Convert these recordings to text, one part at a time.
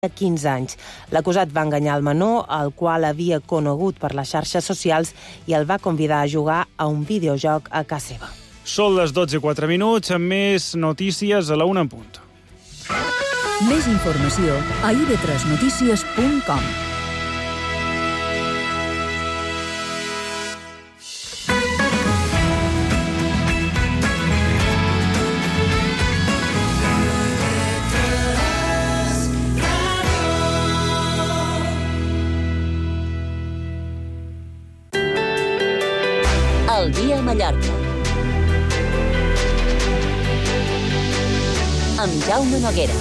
15 anys. L'acusat va enganyar el menor, el qual havia conegut per les xarxes socials, i el va convidar a jugar a un videojoc a casa seva. Són les 12:04, amb més notícies a la 1 en punt. Més informació a ib3notícies.com. El dia a Mallorca. Amb Jaume Noguera.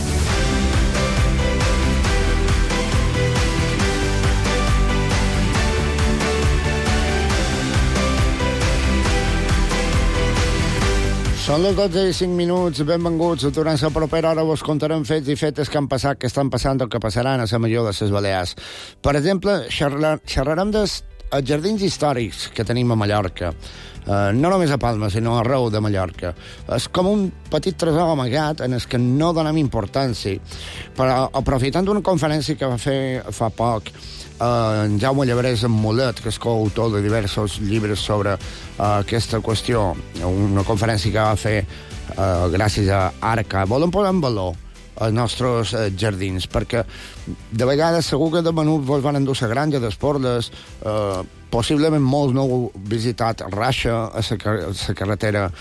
Són les 12:05, benvinguts. Durant la propera hora vos contarem fets i fetes que han passat, que estan passant o que passaran a la major de les Balears. Per exemple, xerrarem dels jardins històrics que tenim a Mallorca. No només a Palma, sinó arreu de Mallorca. És com un petit tresor amagat en el que no donem importància. Però aprofitant d'una conferència que va fer fa poc en Jaume Llebrés en Mulet, que és coautor de diversos llibres sobre aquesta qüestió, una conferència que va fer gràcies a Arca, volem posar en valor els nostres jardins, perquè de vegades segur que de menut vos van endur la granja d'Esporles, possiblement molts no heu visitat Raixa, a la carretera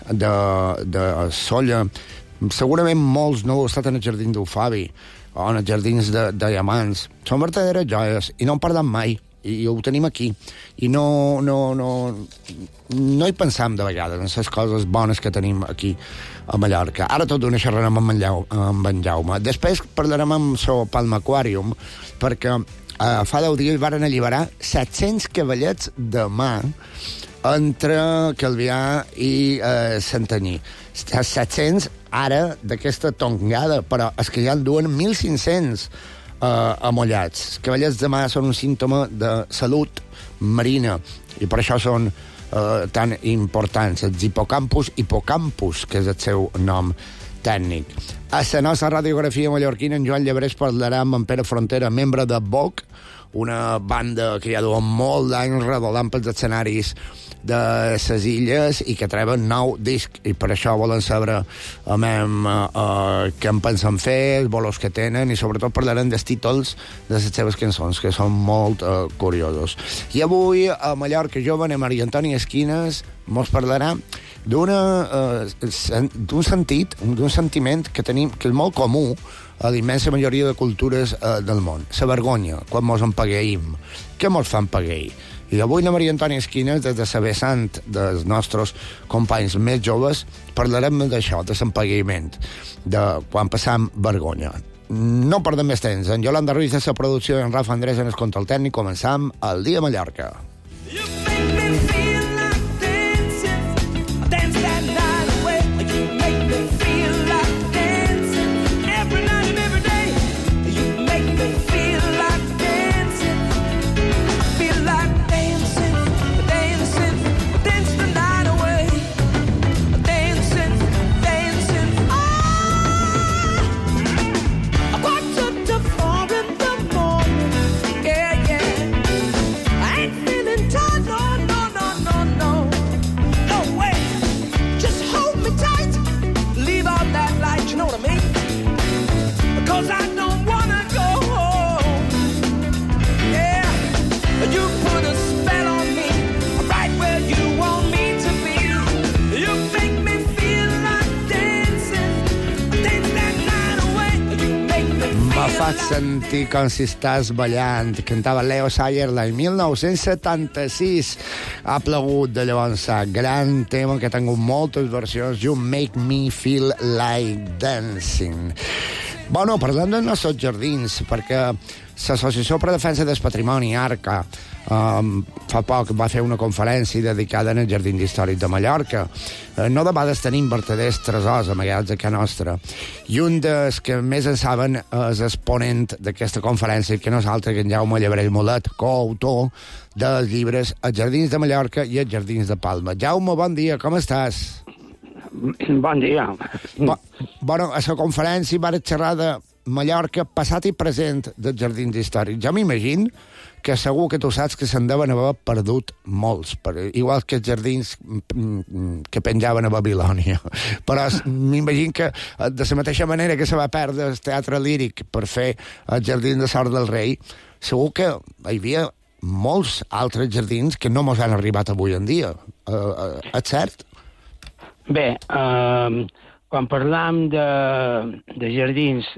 de Solla, segurament molts no heu estat en el jardí d'Ufabi o en els jardins de Diamants. Són verdaderes joies i no en parlem mai, i ho tenim aquí, i no hi pensam de vegades en les coses bones que tenim aquí a Mallorca. Ara tot d'una xerrarem amb en Jaume. Després parlarem amb el Palma Aquarium, perquè fa 10 dies varen alliberar 700 cavallets de mà entre Calvià i Santanyí. 700 ara d'aquesta tongada, però és que ja en duen 1.500 amollats. Cavallets de mà són un símptoma de salut marina i per això són tan importants. Els hipocampus, que és el seu nom tècnic. A la nostra radiografia mallorquina, en Joan Llebrés parlarà amb en Pere Frontera, membre de Vogue, una banda que ja duen molt d'anys redolant pels escenaris de les illes i que treuen nou disc, i per això volen saber què en pensen fer, els bolos que tenen, i sobretot parlarem dels títols de les seves cançons, que són molt curiosos. I avui a Mallorca Jove a Maria Antònia Esquines mos parlarà d'un sentiment que tenim, que és molt comú a la immensa majoria de cultures del món, la vergonya, quan mos empagueïm. Què mos fa empagueir? I avui la Maria Antònia Esquines, des de la vessant dels nostres companys més joves, parlarem d'això, de l'empagueïment, de quan passam vergonya. No perdem més temps. En Yolanda Ruiz de la producció i en Rafa Andrés en el control tècnic. Començam el dia a Mallorca. Sentir com si estàs ballant, cantava Leo Sayer l'any 1976. Ha plegut de llavors, gran tema que ha tingut moltes versions, You Make Me Feel Like Dancing. Bueno, parlant dels nostres jardins, perquè l'Associació per a Defensa del Patrimoni, Arca, fa poc va fer una conferència dedicada al Jardí Històric de Mallorca. No de vegades tenim vertaders tresors amagats a casa nostra. I un dels que més en saben és exponent d'aquesta conferència, que no és altre que en Jaume Llebrés Mulet, coautor dels llibres Els Jardins de Mallorca i Els Jardins de Palma. Jaume, bon dia, com estàs? Bon dia. Bueno, a la conferència van xerrar de Mallorca, passat i present dels jardins històrics. Jo m'imagino que segur que tu saps que se'n deuen haver perdut molts, igual que els jardins que penjaven a Babilònia. Però m'imagino que de la mateixa manera que se va perdre el teatre líric per fer el jardí de Sort del Rei, segur que hi havia molts altres jardins que no mos han arribat avui en dia. És cert? Bé, quan parlam de jardins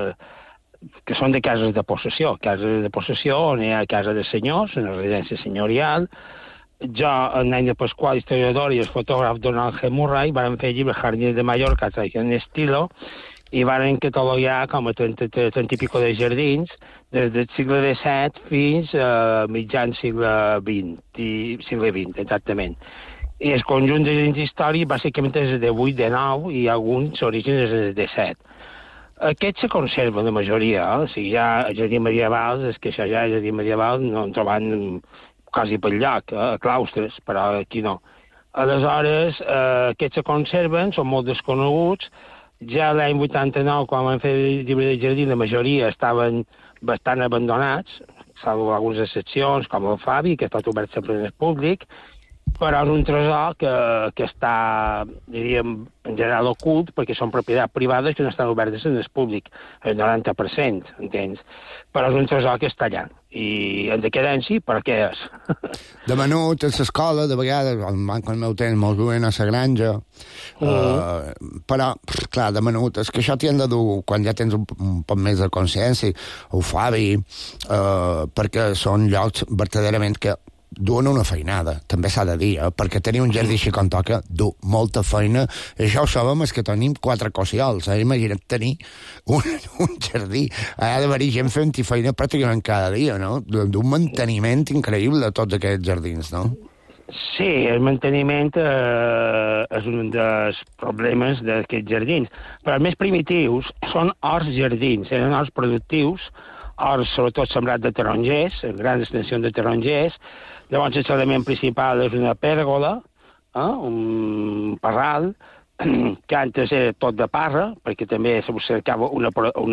que són de cases de possessió on hi ha casa de senyors, una residència senyorial. Jo, en l'any de Pasqual, historiador, i el fotògraf Donald G. Murray van fer el llibre Jardines de Mallorca, tradición estilo, i van catalogar com a 30 i pico de jardins des del segle XVII fins a mitjan segle XX, exactament. I el conjunt de jardins històrics bàsicament és de 8, de 9, i alguns orígens és de 7. Aquests se conserven, la majoria. O sigui, ja el jardí medieval, és que això ja el jardí medieval no en troben quasi per lloc, a claustres, però aquí no. Aleshores, aquests se conserven, són molt desconeguts. Ja l'any 89, quan van fer el llibre de jardí, la majoria estaven bastant abandonats, salvo algunes excepcions, com el Fabi, que ha estat obert sempre en el públic, però és un tresor que està, diríem, en general ocult, perquè són propietats privades que no estan obertes en el públic, el 90%, entens? Però és un tresor que està allà. I en decadència, per què és? De menut, a l'escola, de vegades, el manco el meu temps, molt duen a la granja, però, clar, de menut, és que això t'hi han de dur quan ja tens un poc més de consciència, ho fa bé, perquè són llocs verdaderament que duen una feinada, també s'ha de dir, perquè tenir un jardí així com toca du molta feina, i això ho sabem és que tenim 4 cossiols, imagina't tenir un jardí, ha d'haver-hi gent fent-hi feina pràcticament cada dia, no? D'un manteniment increïble de tots aquests jardins, no? Sí, el manteniment és un dels problemes d'aquests jardins, però els més primitius són horts jardins, eren horts productius, horts sobretot sembrats de tarongers, grans extensions de tarongers. Llavors l'element principal és una pèrgola, un parral, que antes era tot de parra, perquè també se cercava una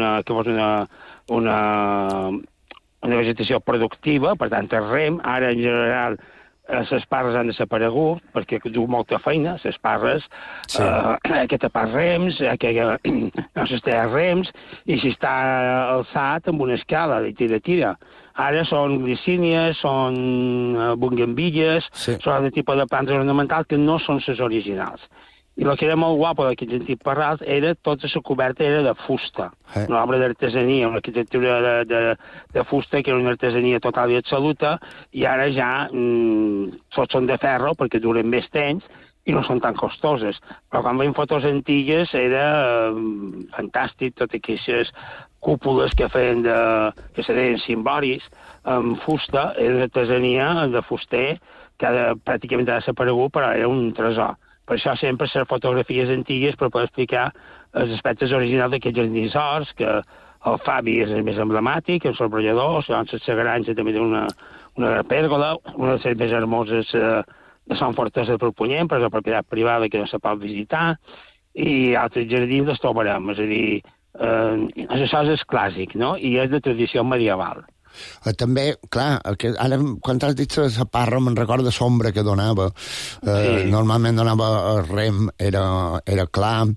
vegetació productiva, per tant el rem, ara en general les parres han desaparegut perquè du molta feina, les parres, sí. Que tapar rems, que no s'està rems, i si està alçat amb una escala de tira. Ara són glicínies, són bungambilles, sí. Són altre tipus de plantes ornamentals que no són les originals. I el que era molt guapo d'aquests antics parrals era tota la coberta era de fusta, una obra d'artesania, una arquitectura de fusta que era una artesania total i absoluta, i ara ja tots són de ferro perquè duren més temps i no són tan costoses. Però quan veiem fotos antigues era fantàstic, totes aquestes cúpules que feien que se deien cimboris amb fusta, era artesania de fuster que pràcticament ha desaparegut, però era un tresor. Per això sempre les fotografies antigues per poder explicar els aspectes originals d'aquests jardins horts, que el Fabi és el més emblemàtic, el sorbrellador, doncs la granja també té una pèrgola, una de les més hermoses de Sant Fortesa de Perpunyent, però és una propietat privada que no se pot visitar, i altres jardins els trobarem, és a dir, això és clàssic, no? I és de tradició medieval. També, clar, ara quan t'has dit la parra me'n recorda sombra que donava. Sí. Normalment donava rem, era clar.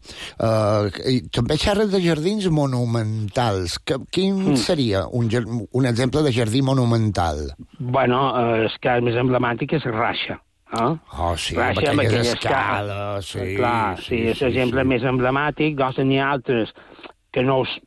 I també xerres de jardins monumentals. Quin seria un exemple de jardí monumental? Bueno, el cas més emblemàtic és Raixa. Oh, sí, amb aquella escala. Sí, clar, sí, és l'exemple més emblemàtic. Doncs n'hi ha altres que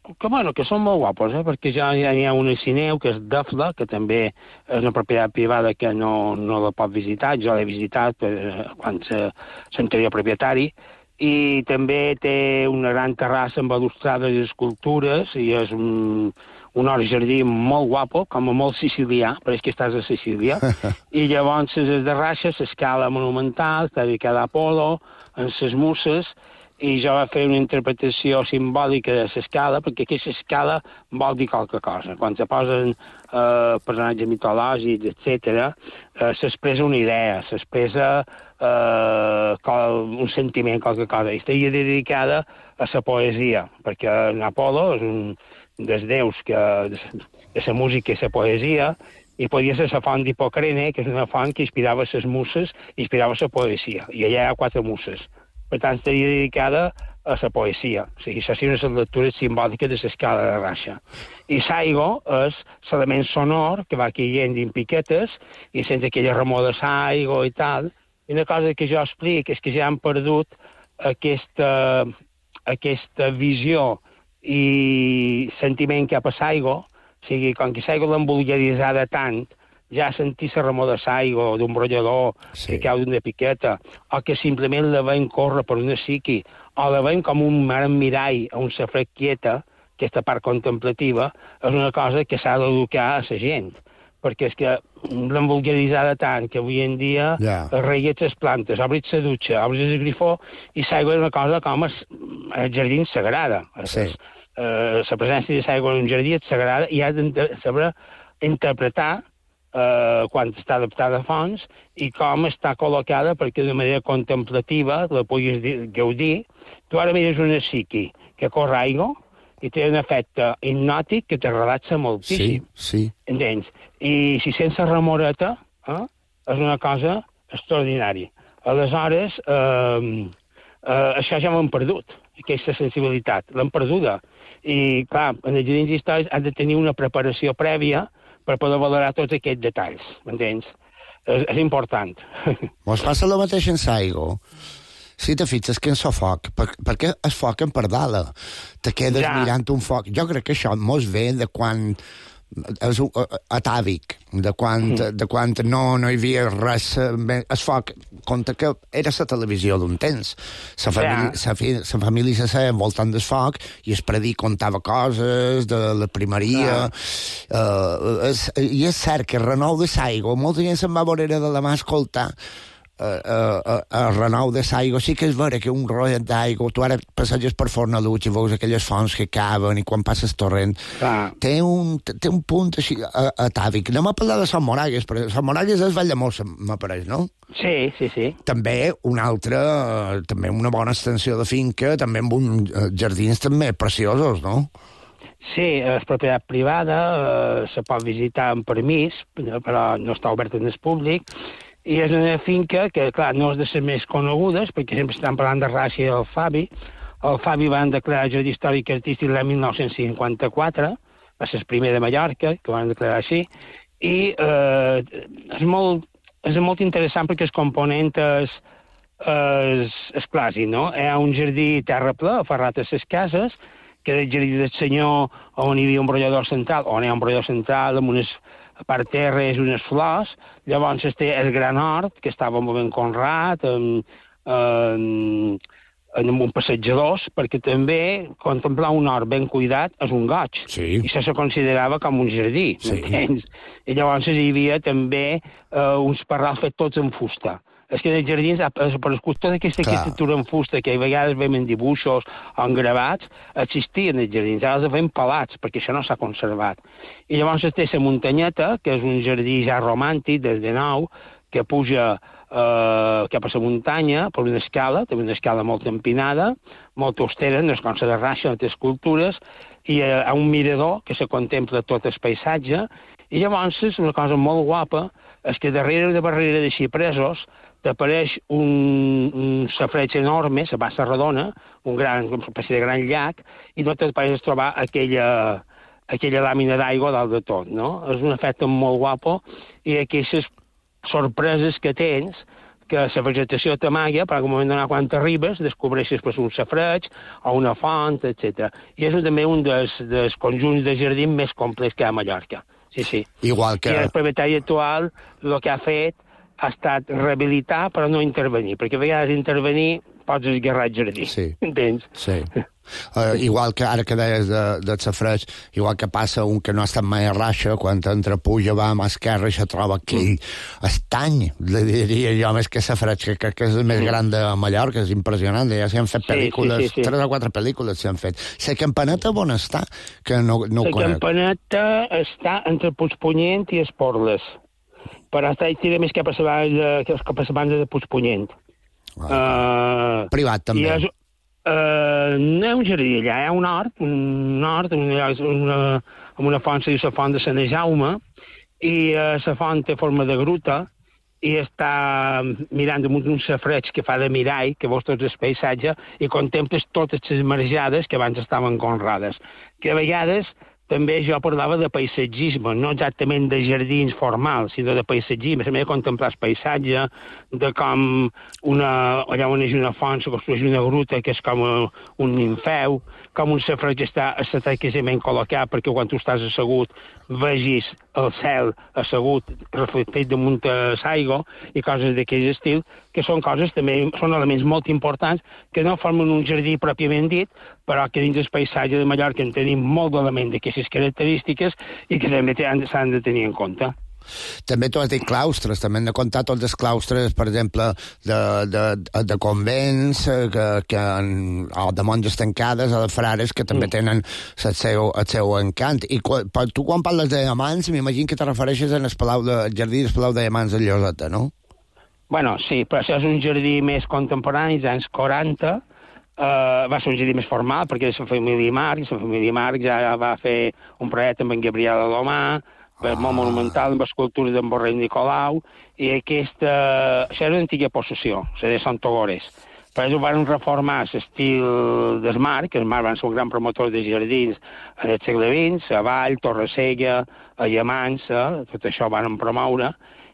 són molt guapos, perquè ja hi ha una Sineu, que és Dafla, que també és una propietat privada que no la pot visitar, jo l'he visitat quan l'anterior propietari, i també té una gran terrassa amb balustrades i escultures, i és un hort jardí molt guapo, com a molt sicilià, però és que estàs a Sicília, i llavors és de Raixa, l'escala monumental, està dedicada a Apolo, en les muses, i jo va fer una interpretació simbòlica de l'escala, perquè aquesta escala vol dir qualque cosa. Quan se posen personatges mitològics, etc., s'expressa una idea, s'expressa un sentiment, qualque cosa. I estaria dedicada a la poesia, perquè Apolo és dels déus, de la música i la poesia, i podia ser la font d'Hipocrene, que és una font que inspirava les muses i inspirava la poesia. I allà hi ha 4 muses. Per tant, estaria dedicada a la poesia. O sigui, això seria una lectura simbòlica de l'escala de Rasha. I Saigo és l'element sonor que va caient en piquetes i sense aquella remor de Saigo i tal. I una cosa que jo explico és que ja han perdut aquesta visió i sentiment cap a Saigo. O sigui, com que Saigo l'han vulgaritzada tant, ja sentir la remor de Saigo, d'un brollador que cau d'una piqueta, o que simplement la veiem córrer per una psiqui, o la veiem com un mar en mirall a un safret quieta, aquesta part contemplativa, és una cosa que s'ha d'educar a la gent. Perquè és que l'han vulgaritzada tant que avui en dia reguets les plantes, obris la dutxa, obris el grifó, i Saigo és una cosa com el jardí sagrada. La presència de Saigo en un jardí és sagrada i has de saber interpretar quan està adaptada a fons i com està col·locada perquè de manera contemplativa la puguis gaudir. Tu ara mires una psiqui que corre aigua i té un efecte hipnòtic que te relaxa moltíssim. Sí. Entens? I si sense remoreta, és una cosa extraordinària. Aleshores, això ja l'hem perdut, aquesta sensibilitat, l'hem perduda. I, clar, en els jardins històrics has de tenir una preparació prèvia per poder valorar tots aquests detalls, m'entens? És important. Mos passa el mateix en Saigo. Si te fixes que en el foc, perquè el foc en perdala, te quedes mirant un foc. Jo crec que això mos ve de quan és atàvic, de quan no hi havia res. El foc, compte que era la televisió d'un temps. La família se seia envoltant del foc i el predí contava coses de la primeria. I és cert que el renou de Saigo, molta gent se'n va veure de la mà escoltar el renou de Saigo. Sí que és vera que un rotllet d'aigua, tu ara passeges per Fornalutx i veus aquelles fonts que caben i quan passes torrent, té un punt així atàvic. Anem a parlar de Sant Moragues, perquè Sant Moragues és Valldemossa, m'apareix, no? Sí. També també una bona extensió de finca, també amb uns jardins també preciosos, no? Sí, és propietat privada, se pot visitar amb permís, però no està obert en el públic. I és una finca que, clar, no és de les més conegudes, perquè sempre estan parlant de Rasha i el Fabi. El Fabi van declarar Jardí Històric i Artístic l'any 1954, va ser el primer de Mallorca, que van declarar així, i és molt interessant perquè el component és clàssic, no? Hi ha un jardí terra ple, aferrat a les cases, que és el jardí del senyor on hi havia un brollador central, on hi ha un brollador central amb unes a part terra és unes flors, llavors té el gran hort, que estava molt ben conrat, amb un passejadors, perquè també contemplar un hort ben cuidat és un goig, i això se considerava com un jardí, m'entens? I llavors hi havia també uns parrals fets tots en fusta. És que en els jardins, per tota aquesta arquitectura en fusta, que a vegades veiem en dibuixos o en gravats, existia en els jardins. Ara els veiem pelats, perquè això no s'ha conservat. I llavors té la muntanyeta, que és un jardí ja romàntic, des de nou, que puja cap a la muntanya per una escala, també una escala molt empinada, molt austera, no és com la de Rasha, no té escultures, i hi ha un mirador que se contempla tot el paisatge, i llavors una cosa molt guapa és que darrere de barrera de xipresos t'apareix un safareig enorme, la bassa redona, una espècie de gran llac, i no t'apareix trobar aquella làmina d'aigua dalt de tot, no? És un efecte molt guapo, i aquestes sorpreses que tens, que la vegetació t'amaga, però en un moment donat quan t'arribes descobreixes un safareig o una font, etc. I és també un dels conjunts de jardí més complets que hi ha a Mallorca. Sí. Igual que... I el propietari actual el que ha fet ha estat rehabilitar però no intervenir, perquè a vegades intervenir pots esguerrar el jardí, entens? Sí. Igual que ara que deies del safareig, igual que passa un que no ha estat mai a Rasha, quan entra puja, va a mà esquerra i se troba aquell estany, li diria jo, més que safareig, que crec que és el més gran de Mallorca, és impressionant, ja s'hi han fet pel·lícules, 3 o 4 pel·lícules s'hi han fet. La Campaneta on està? Que no ho conec. La Campaneta està entre Puigpunyent i Esporles, però està i tira més cap a la banda de Puigpunyent. Privat, també. No hi ha un jardí allà, hi ha un hort, amb una font, se diu la font de Sant Jaume, i la font té forma de gruta, i està mirant damunt un safareig que fa de mirall, que veus tot el paisatge, i contemples totes les marjades que abans estaven conrades. Que a vegades també jo parlava de paisatgisme, no exactament de jardins formals, sinó de paisatgisme, també de contemplar el paisatge, de com allà on és una font se construeix una gruta que és com un nimfeu, com un safareig està estratègicament col·locat perquè quan tu estàs assegut vegis el cel assegut reflectit damunt l'aigua i coses d'aquest estil, que són coses també, són elements molt importants que no formen un jardí pròpiament dit, però que dins del paisatge de Mallorca en tenim molt d'elements d'aquestes característiques i que també s'han de tenir en compte. També tu has dit claustres, també hem de comptar tots els claustres, per exemple, de convents, o de monges tancades, o de frares, que també tenen el seu encant. I tu quan parles de diamants, m'imagino que te refereixes al jardí del Palau de Diamants de Lloseta, no? Bueno, sí, però això és un jardí més contemporani, dels anys 40, va ser un jardí més formal, perquè és la família Marc, i la família Marc ja va fer un projecte amb en Gabriel Alomà, molt monumental, amb escultures d'en Borrell Nicolau, i això era una antiga possessió, la de Sant Togores. Per això van reformar l'estil del Marc, que el Marc van ser un gran promotor de jardins en el segle XX, a Vall, Torresella, a Llamansa, tot això van promoure,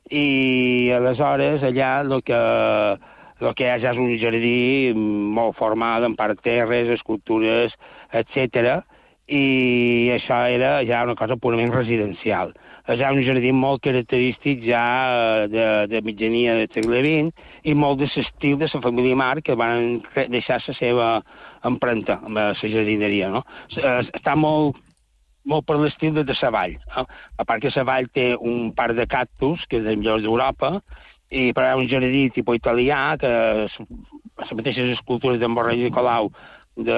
i aleshores allà el que hi ha ja és un jardí molt formal, amb parterres, escultures, etc., i això era ja una cosa purament residencial. És un jardí molt característic ja de mitjania del segle XX i molt de l'estil de la família Marc, que van deixar la seva empremta amb la jardineria, no? Està molt per l'estil de la Vall. A part que la Vall té un parc de cactus, que és dels millors d'Europa, i però hi ha un jardí tipus italià, que les mateixes escultures d'en Borrell Nicolau de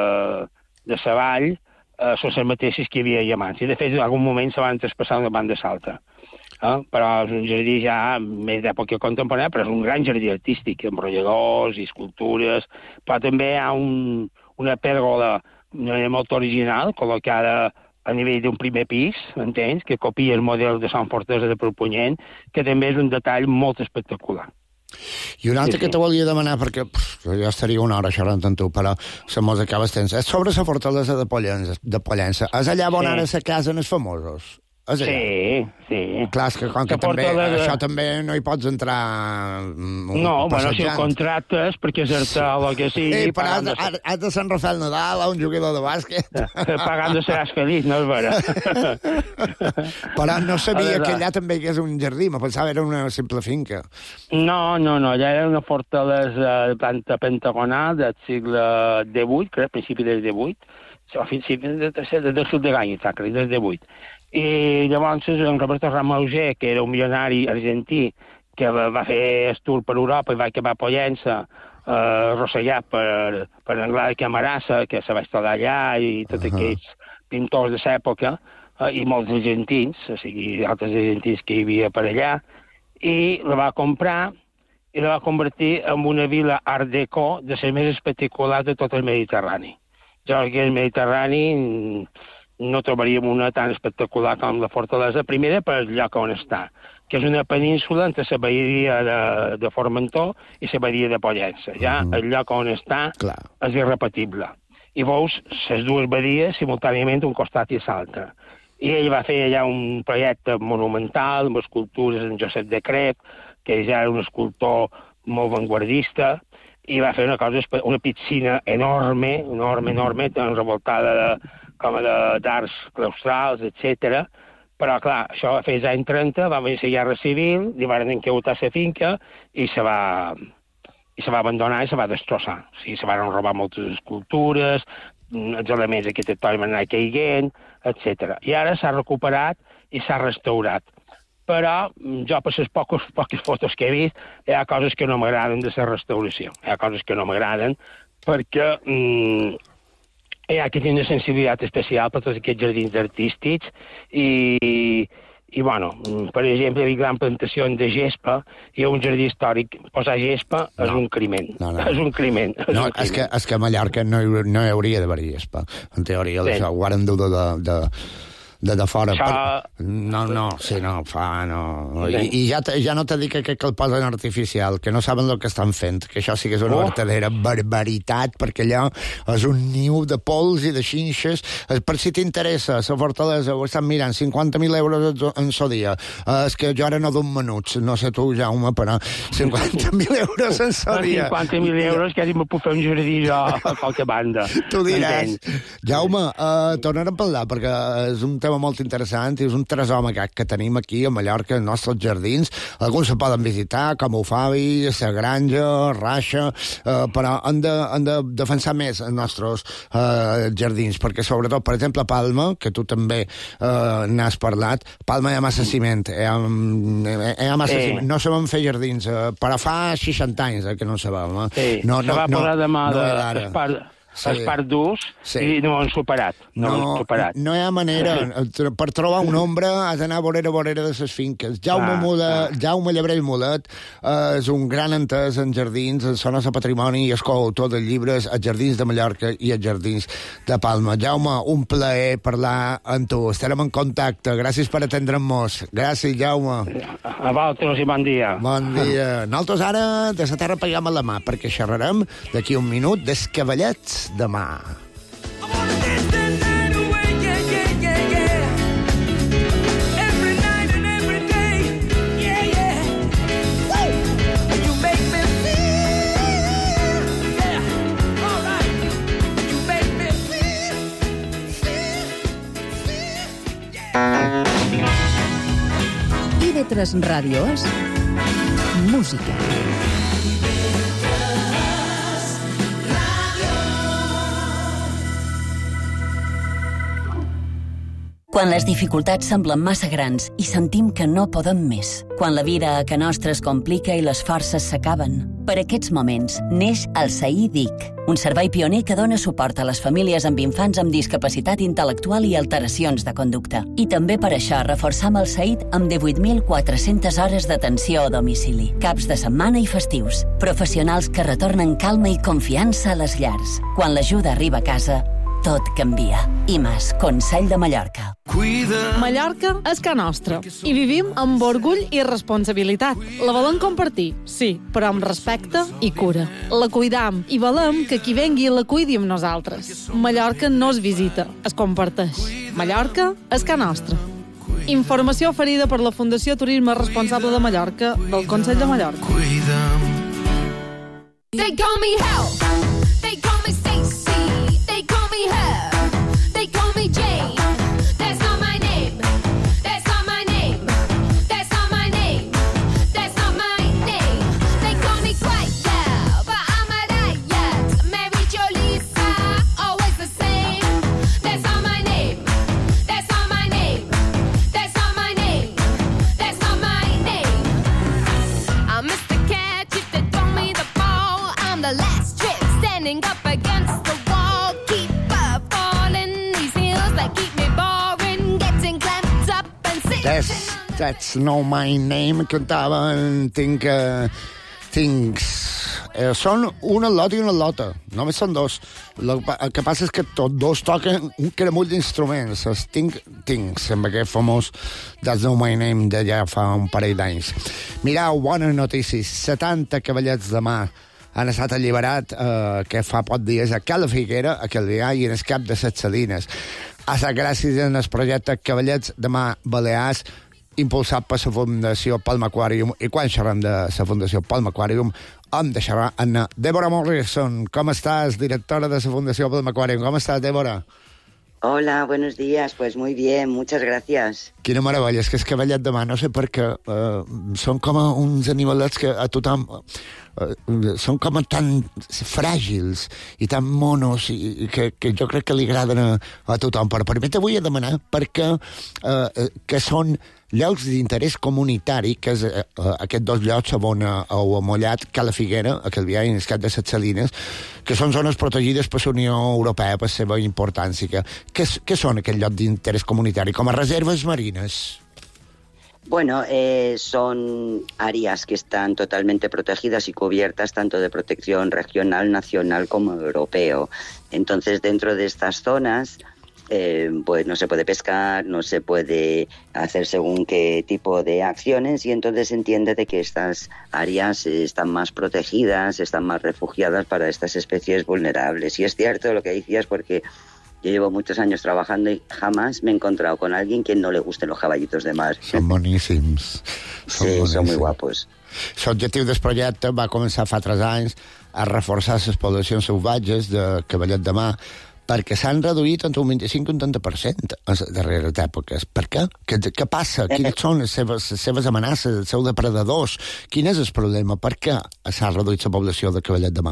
la Vall són les mateixes que hi havia a Llamansa. I, de fet, en algun moment se van traspassar una banda salta. Però és un jardí ja més d'època contemporània, però és un gran jardí artístic, amb brolladors i escultures, però també hi ha una pèrgola molt original, col·locada a nivell d'un primer pis, entens?, que copia el model de Sant Fortesa de Propunyent, que també és un detall molt espectacular. I un altre que te volia demanar, perquè jo estaria una hora xerrant amb tu, però se mos acaba el temps. És sobre la fortalesa de Pollença. És allà on ara se casen els famosos? Sí. Clar, és que com que també, això també no hi pots entrar no, bueno, si el contractes, perquè és el que sigui... Però has de Sant Rafael Nadal a un jugador de bàsquet. Pagant seràs feliç, no és vera? Però no sabia que allà també hi hagués un jardí, me pensava era una simple finca. No, allà era una fortalesa de planta pentagonal del segle XVIII, crec, principi del XVIII, del sud de Gany, exacte, del XVIII. I llavors en Roberto Ramauger, que era un milionari argentí, que va fer el tour per Europa i va acabar a Pollença, rosellat per Anglada i Camarasa, que se va instal·lar allà, i tots aquells pintors de l'època, i molts argentins, o sigui, altres argentins que hi havia per allà, i la va comprar i la va convertir en una vila art déco de les més espectaculars de tot el Mediterrani. Jo crec que el Mediterrani no trobaríem una tan espectacular com la fortalesa, primera per el lloc on està, que és una península entre la badia de Formentor i la badia de Pollença. Ja el lloc on està és irrepetible. I veus les dues badies simultàniament un costat i l'altre. I ell va fer allà un projecte monumental amb escultures en Josep de Crep, que ja era un escultor molt vanguardista, i va fer una piscina enorme, revoltada d'arts claustrals, etc. Però, clar, això a fins als anys 30 va venir la guerra civil, li van encautar la finca i se va abandonar i se va destrossar. O sigui, se van robar moltes escultures, els elements arquitectònics van anar caient, etc. I ara s'ha recuperat i s'ha restaurat. Però jo, per les poques fotos que he vist, hi ha coses que no m'agraden de la restauració. Hi ha coses que no m'agraden perquè hi ha que tenir una sensibilitat especial per tots aquests jardins artístics i I, bueno, per exemple, hi ha gran plantacions de gespa i a un jardí històric posar gespa és un crimen. És un crimen. És que a Mallorca no hi hauria d'haver gespa. En teoria, això ho han dut de fora. I ja no t'he dit que el posen artificial, que no saben el que estan fent, que això sí que és una verdadera barbaritat, perquè allò és un niu de pols i de xinxes. Per si t'interessa, la fortalesa, ho estan mirant, 50.000 euros en so dia. És que jo ara no d'un menuts, no sé tu, Jaume, però 50.000 euros en so dia. 50.000 euros quasi me puc fer un jardí jo a qualque banda. Tu diràs. Jaume, tornarem a parlar, perquè és un tema molt interessant i és un tresor que tenim aquí a Mallorca, als nostres jardins. Alguns se poden visitar, com ho Favi, la Granja, Raixa, però han de defensar més els nostres jardins, perquè sobretot, per exemple, a Palma, que tu també n'has parlat, Palma hi ha massa ciment, no sabem fer jardins, però fa 60 anys que no sabem. Se va posar de moda els parcs durs i no ho han superat. No hi ha manera. Per trobar un ombra has d'anar a vorera de les finques. Jaume Llebrell Mulet és un gran entès en jardins, en zones de patrimoni i és coautor de llibres als Jardins de Mallorca i als Jardins de Palma. Jaume, un plaer parlar amb tu. Estarem en contacte. Gràcies per atendre'ns. Gràcies, Jaume. A vosaltres i bon dia. Bon dia. Nosaltres ara de la terra paguem a la mà, perquè xerrarem d'aquí un minut dels cavallets de mà. IB3 Ràdio és música. Quan les dificultats semblen massa grans i sentim que no podem més. Quan la vida a casa nostra es complica i les forces s'acaben. Per aquests moments neix el SAI DIC, un servei pioner que dona suport a les famílies amb infants amb discapacitat intel·lectual i alteracions de conducta. I també per això reforçam el SAID amb 18.400 hores d'atenció a domicili, caps de setmana i festius. Professionals que retornen calma i confiança a les llars. Quan l'ajuda arriba a casa, tot canvia. IMAS, Consell de Mallorca. Mallorca és casa nostra i vivim amb orgull i responsabilitat. La volem compartir, sí, però amb respecte i cura. La cuidam i volem que qui vengui la cuidi amb nosaltres. Mallorca no es visita, es comparteix. Mallorca és casa nostra. Informació oferida per la Fundació Turisme Responsable de Mallorca del Consell de Mallorca. They call me Hell, they call me Stacy, they call me Her, they call me Jane. That's not my name, that's not my name, that's not my name, that's not my name. They call me Quiet Girl, but I'm a riot. Mary Jo Lisa, always the same. That's not my name, that's not my name, that's not my name, that's not my name. I'm Mr. Catch if they throw me the ball. I'm the last trick standing up against the wall. Keep up falling these heels that keep me boring, getting clamped up and sitting. That's not my name, cantava en Things. Són una lota i una lota, només són dos. El que passa és que tots dos toquen un caramull d'instruments, els Things, amb aquest famós That's Not My Name de ja fa un parell d'anys. Mireu, bones notícies, 70 cavallets de mà han estat alliberat que fa pocs dies a Cala Figuera, a Calvià i en el cap de les Salines. Gràcies al projecte Cavallets de Mà Balears, impulsat per la Fundació Palma Aquarium. I quan xerrem de la Fundació Palma Aquarium hem de xerrar amb Débora Morrison. Com estàs, directora de la Fundació Palma Aquarium? Com estàs, Débora? Hola, buenos días. Pues muy bien, muchas gracias. Quina meravella, és que el cavallet de mà, no sé per què, són com uns animalets que a tothom són com tan fràgils i tan monos i que jo crec que li agraden a tothom. Però primer t'vull demanar perquè que són llocs d'interès comunitari, que és aquests dos llocs on heu amollat Cala Figuera, a Calvià i en el cap de les Salines, que són zones protegides per la Unió Europea per la seva importància. Què són aquests llocs d'interès comunitari? Com a reserves marines? Bueno, son áreas que están totalmente protegidas y cubiertas tanto de protección regional, nacional como europeo. Entonces, dentro de estas zonas, pues no se puede pescar, no se puede hacer según qué tipo de acciones, y entonces se entiende de que estas áreas están más protegidas, están más refugiadas para estas especies vulnerables. Y es cierto lo que decías, porque yo llevo muchos años trabajando i jamás me he encontrado con alguien que no le gusten los caballitos de mar. Són boníssims. Sí, són muy guapos. L'objectiu del projecte va començar fa 3 anys a reforçar les poblacions salvatges de cavallet de mar, perquè s'han reduït entre un 25 i un 30% en les darreres èpoques. Per què? Què passa? Quines són les seves amenaces, els seus depredadors? Quin és el problema? Per què s'ha reduït la població de cavallet de mar?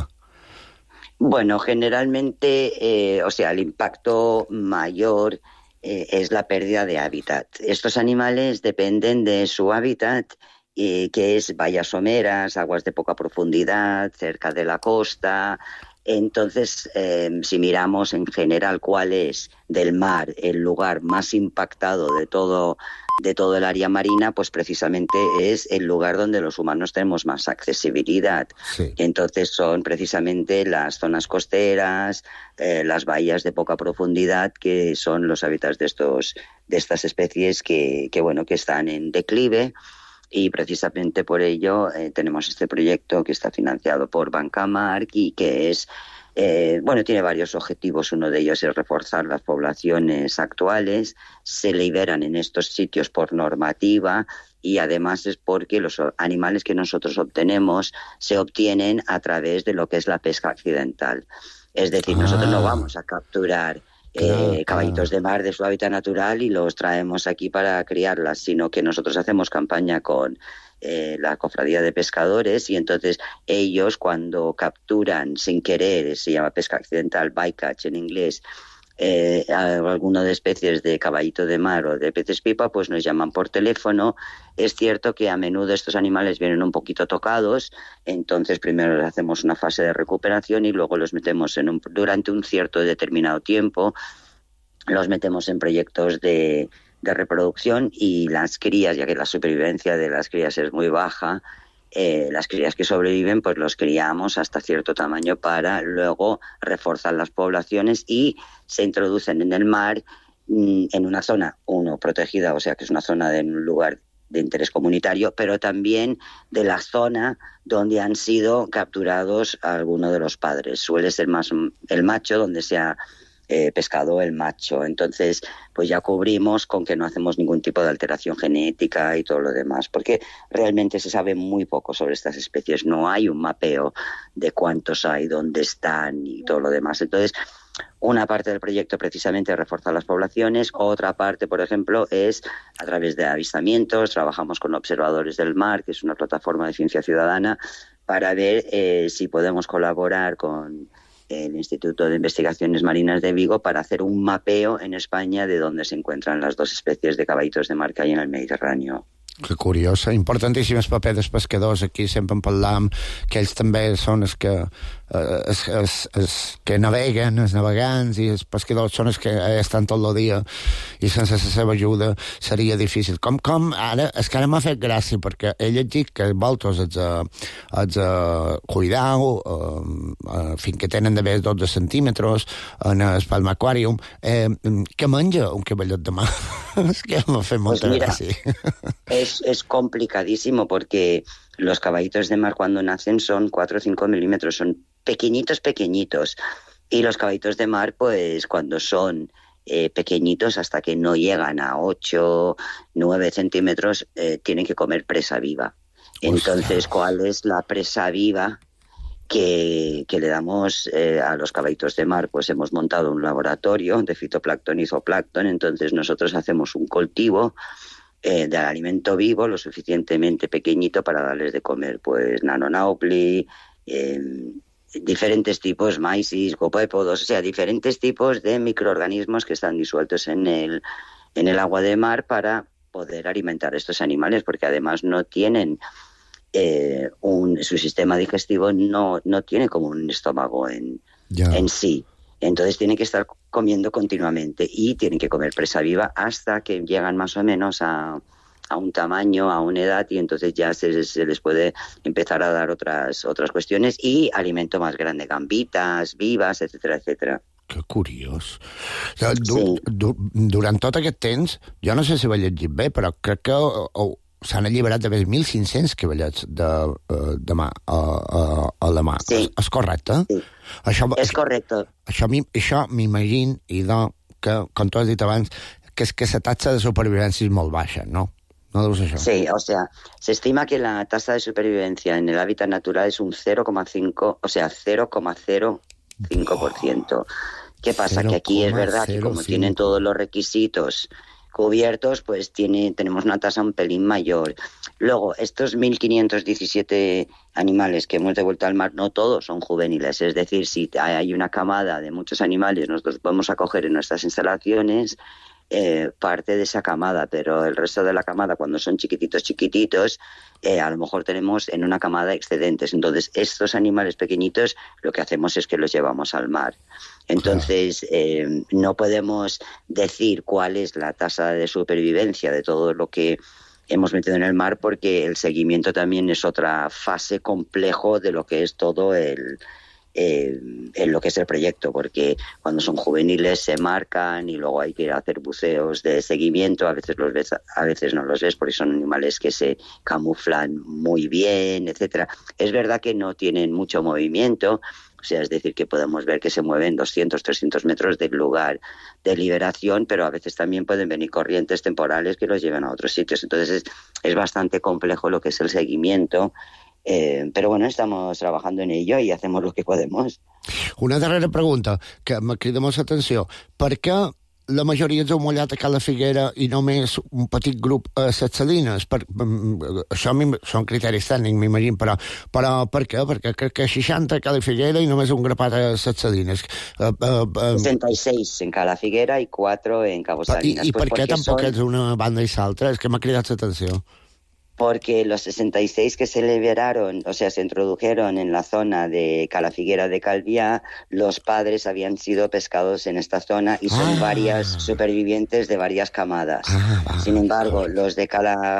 Bueno, generalmente, el impacto mayor es la pérdida de hábitat. Estos animales dependen de su hábitat, que es vallas someras, aguas de poca profundidad, cerca de la costa. Entonces, si miramos en general cuál es del mar el lugar más impactado de todo el área marina, pues precisamente es el lugar donde los humanos tenemos más accesibilidad. Sí. Entonces son precisamente las zonas costeras, las bahías de poca profundidad, que son los hábitats de estas especies que están en declive. Y precisamente por ello tenemos este proyecto que está financiado por Bancamarc y que es, tiene varios objetivos. Uno de ellos es reforzar las poblaciones actuales. Se liberan en estos sitios por normativa, y además es porque los animales que nosotros obtenemos se obtienen a través de lo que es la pesca accidental. Es decir, nosotros no vamos a capturar caballitos de mar de su hábitat natural y los traemos aquí para criarlas, sino que nosotros hacemos campaña con la cofradía de pescadores, y entonces ellos, cuando capturan sin querer, se llama pesca accidental, bycatch en inglés, alguno de especies de caballito de mar o de peces pipa, pues nos llaman por teléfono. Es cierto que a menudo estos animales vienen un poquito tocados, entonces primero les hacemos una fase de recuperación y luego los metemos durante un cierto determinado tiempo, los metemos en proyectos de reproducción, y las crías, ya que la supervivencia de las crías es muy baja, las crías que sobreviven, pues los criamos hasta cierto tamaño para luego reforzar las poblaciones, y se introducen en el mar en una zona, protegida, o sea que es una zona de un lugar de interés comunitario, pero también de la zona donde han sido capturados algunos de los padres. Suele ser más el macho donde se ha pescado el macho. Entonces, pues ya cubrimos con que no hacemos ningún tipo de alteración genética y todo lo demás, porque realmente se sabe muy poco sobre estas especies. No hay un mapeo de cuántos hay, dónde están y todo lo demás. Entonces, una parte del proyecto precisamente es reforzar las poblaciones, otra parte, por ejemplo, es a través de avistamientos. Trabajamos con Observadores del Mar, que es una plataforma de ciencia ciudadana, para ver si podemos colaborar con el Instituto de Investigaciones Marinas de Vigo para hacer un mapeo en España de dónde se encuentran las dos especies de caballitos de mar que hay en el Mediterráneo. Que curiosa. Importantíssim el paper dels pescadors. Aquí sempre en parlam que ells també són els que naveguen, els navegants, i els pescadors són els que estan tot el dia, i sense la seva ajuda seria difícil. Com ara, és que ara m'ha fet gràcia, perquè he llegit que vosaltres els cuidau fins que tenen d'haver 12 centímetres en el Palma Aquarium. Què menja un cavallet de mar? És que m'ha fet molta gràcia. Es complicadísimo, porque los caballitos de mar cuando nacen son 4 o 5 milímetros, son pequeñitos, y los caballitos de mar, pues cuando son pequeñitos, hasta que no llegan a 8, 9 centímetros, tienen que comer presa viva. Entonces, ¿cuál es la presa viva que le damos a los caballitos de mar? Pues hemos montado un laboratorio de fitoplancton y zooplancton. Entonces nosotros hacemos un cultivo del alimento vivo lo suficientemente pequeñito para darles de comer, pues nanonaupli, diferentes tipos, maisis, copépodos, o sea, diferentes tipos de microorganismos que están disueltos en el agua de mar para poder alimentar a estos animales, porque además no tienen su sistema digestivo no tiene como un estómago en sí. Entonces tienen que estar comiendo continuamente y tienen que comer presa viva hasta que llegan más o menos a un tamaño, a una edad, y entonces ya se les puede empezar a dar otras cuestiones, y alimento más grande, gambitas, vivas, etcétera, etcétera. Que curiós. Durant tot aquest temps, jo no sé si ho he llegit bé, però crec que s'han alliberat de més 1.500 cavallets de mà a la mà. Sí. És correcte? Sí. És correcte. Això m'imagino, i que, com tu has dit abans, que és que la taxa de supervivència és molt baixa, ¿no? ¿No dius això? Sí, o sea, se estima que la tasa de supervivencia en el hábitat natural es un 0,5, o sea, 0,05%. ¿Qué pasa? Que aquí es verdad que como tienen todos los requisitos cubiertos, pues tenemos una tasa un pelín mayor. Luego, estos 1.517 animales que hemos devuelto al mar, no todos son juveniles. Es decir, si hay una camada de muchos animales, nosotros podemos acoger en nuestras instalaciones parte de esa camada, pero el resto de la camada, cuando son chiquititos, a lo mejor tenemos en una camada excedentes. Entonces, estos animales pequeñitos, lo que hacemos es que los llevamos al mar. Entonces, no podemos decir cuál es la tasa de supervivencia de todo lo que hemos metido en el mar, porque el seguimiento también es otra fase complejo de lo que es todo en lo que es el proyecto, porque cuando son juveniles se marcan y luego hay que hacer buceos de seguimiento, a veces los ves, a veces no los ves, porque son animales que se camuflan muy bien, etcétera. Es verdad que no tienen mucho movimiento, o sea, es decir, que podemos ver que se mueven 200, 300 metros del lugar de liberación, pero a veces también pueden venir corrientes temporales que los lleven a otros sitios. Entonces es bastante complejo lo que es el seguimiento. Però bueno, estamos trabajando en ello i hacemos lo que podemos. Una darrera pregunta que me crida molt l'atenció. Per què la majoria ens heu mullat a Cala Figuera i només un petit grup a les Salines? Això són criteris tècnics, m'imagino, però per què? Perquè crec que 60 a Cala Figuera i només un grapat a les Salines. 66 en Cala Figuera i 4 en Cabo Salinas. I per què tampoc és una banda i l'altra? És que m'ha cridat l'atenció. Porque los 66 que se liberaron, o sea, se introdujeron en la zona de Calafiguera de Calviá, los padres habían sido pescados en esta zona y son varias supervivientes de varias camadas. Sin embargo, los de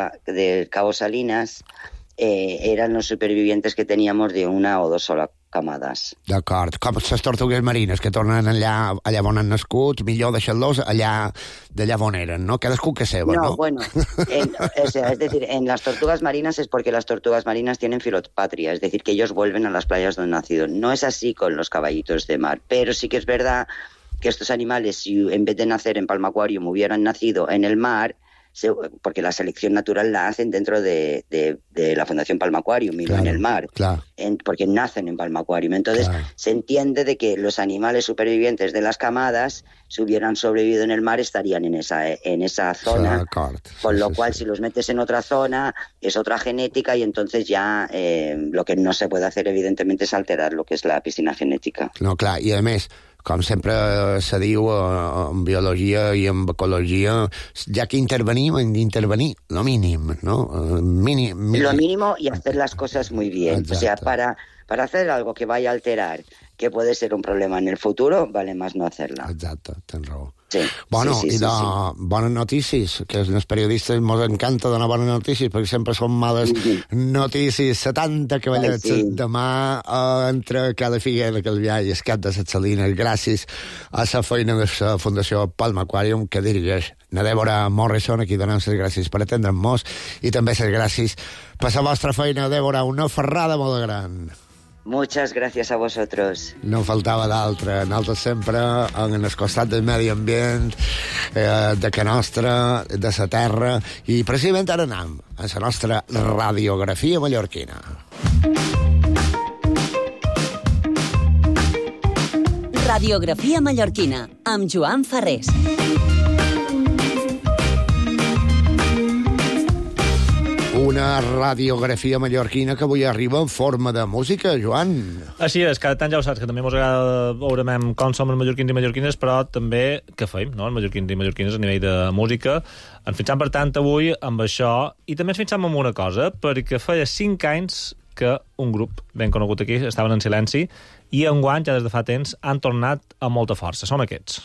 Cabo Salinas eran los supervivientes que teníamos de una o dos sola camades. D'acord, com les tortugues marines que tornen allà on han nascut, millor deixar-los d'allà on eren, ¿no? Cadascú que seva, ¿no? No, bueno, o sea, es decir, en las tortugas marinas es porque las tortugas marinas tienen filopatria, es decir, que ellos vuelven a las playas donde han nacido. No es así con los caballitos de mar, pero sí que es verdad que estos animales, si en vez de nacer en Palma Aquarium hubieran nacido en el mar, porque la selección natural la hacen dentro de la Fundación Palma Aquarium y no en el mar, porque nacen en Palma Aquarium. Entonces se entiende de que los animales supervivientes de las camadas, si hubieran sobrevivido en el mar, estarían en esa zona, con lo cual si los metes en otra zona es otra genética y entonces ya lo que no se puede hacer evidentemente es alterar lo que es la piscina genética. No, clar, i a més, com sempre se diu en biologia i en ecologia, ja que intervenir, lo mínim, ¿no? Lo mínimo y hacer las cosas muy bien. Exacto. O sea, para hacer algo que vaya a alterar, que puede ser un problema en el futuro, vale más no hacerla. Exacte, tens raó. Sí. Bueno, sí. Bones notícies, que els periodistes ens encanta donar bones notícies, perquè sempre són males notícies. 70 cavallets demà entre Cala Figuera, Calvià i el Cap de les Salines, gràcies a la feina de la Fundació Palma Aquarium, que dirigeix na Débora Morrison, aquí donem les gràcies per atendre'ns i també les gràcies per la vostra feina, Débora, una ferrada molt gran. Muchas gracias a vosotros. No faltava d'altre. Nosaltres sempre en el costat del medi ambient, de que nostra, de la terra, i precisament ara anem a la nostra radiografia mallorquina. Radiografia mallorquina, amb Joan Ferrés. Una radiografia mallorquina que avui arriba en forma de música, Joan. Així és, cada tant ja ho saps, que també ens agrada veure com som els mallorquins i mallorquines, però també què feim, no?, els mallorquins i mallorquines a nivell de música. Ens fixam, per tant, avui amb això, i també ens fixam amb una cosa, perquè feia 5 anys que un grup ben conegut aquí estaven en silenci, i enguany, ja des de fa temps, han tornat amb molta força. Són aquests.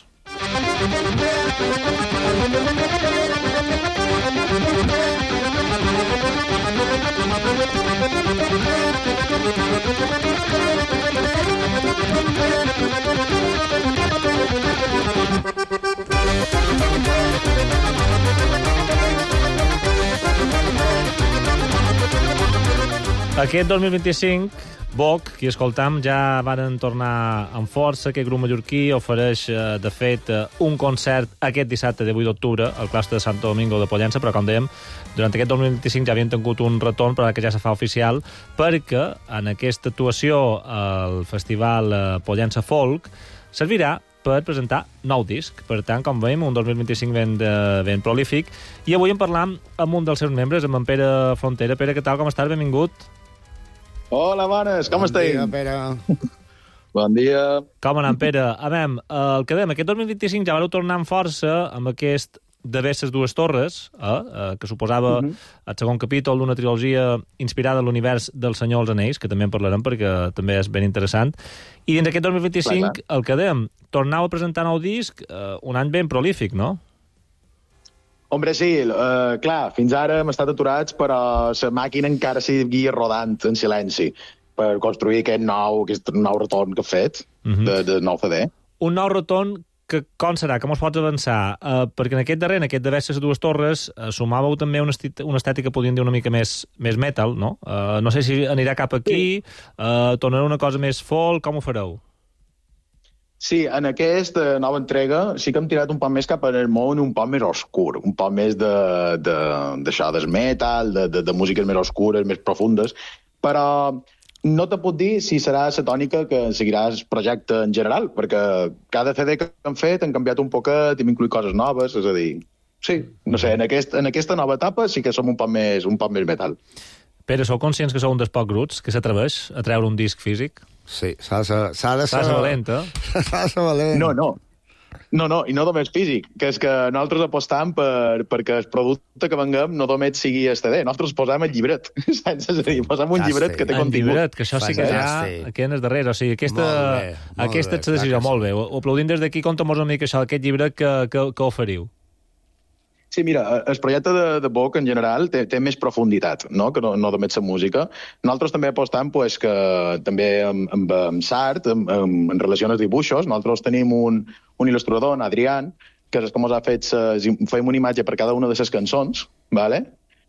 Aquest 2025, Voc, qui escoltam, ja varen tornar amb força. Aquest grup mallorquí ofereix, de fet, un concert aquest dissabte de 8 d'octubre al claustre de Santo Domingo de Pollença, però, com dèiem, durant aquest 2025 ja havien tingut un retorn, però que ja se fa oficial, perquè en aquesta actuació al Festival Pollença Folk servirà per presentar nou disc. Per tant, com veiem, un 2025 ben prolífic. I avui en parlam amb un dels seus membres, amb en Pere Frontera. Pere, què tal? Com estàs? Benvingut. Hola, bones, com esteu? Bon dia, Pere. Bon dia. Com anant, Pere? A veure, el que dèiem, aquest 2025 ja vareu tornar amb força amb aquest d'haver ses dues torres, que suposava el segon capítol d'una trilogia inspirada en l'univers del Senyor dels Anells, que també en parlarem perquè també és ben interessant. I dins d'aquest 2025, clar. El que dèiem, tornau a presentar nou disc, un any ben prolífic, no? Hombre, sí, clar, fins ara hem estat aturats, però la màquina encara seguia rodant en silenci per construir aquest nou retorn que ha fet de nou CD. Un nou retorn que com serà? Com us pots avançar? Perquè en aquest darrer, en aquest d'haver ses dues torres, sumàveu també una estètica, podríem dir, una mica més metal, no? No sé si anirà cap aquí, tornarà una cosa més folk, com ho fareu? Sí, en aquesta nova entrega sí que hem tirat un poc més cap al món un poc més obscur, un poc més d'això, del metal, de músiques més obscures, més profundes, però no te puc dir si serà la tònica que seguirà el projecte en general, perquè cada CD que hem fet han canviat un poquet, hem incluït coses noves, és a dir, sí, no sé, en aquesta nova etapa sí que som un poc més metal. Pere, sou conscients que sou un dels pocs grups que s'atreveix a treure un disc físic? Sí, s'ha de ser valent, eh? S'ha de ser valent. No, i no només físic, que és que nosaltres apostam perquè el producte que venguem no només sigui CD, nosaltres posem el llibret, saps? És a dir, posem un llibret que té contingut. Llibret, que això sí que ja aquí en el darrere, o sigui, aquesta és la decisió, molt bé. Ho aplaudim des d'aquí, conta'm una mica això, aquest llibret que oferiu. Sí, mira, el projecte de Voc en general té més profunditat, no? Que no només la música. Nosaltres també apostam pues, que també amb l'art, en relació als dibuixos, nosaltres tenim un il·lustrador, en Adrián, que és com ens ha fet, fem una imatge per cada una de les cançons, ¿vale?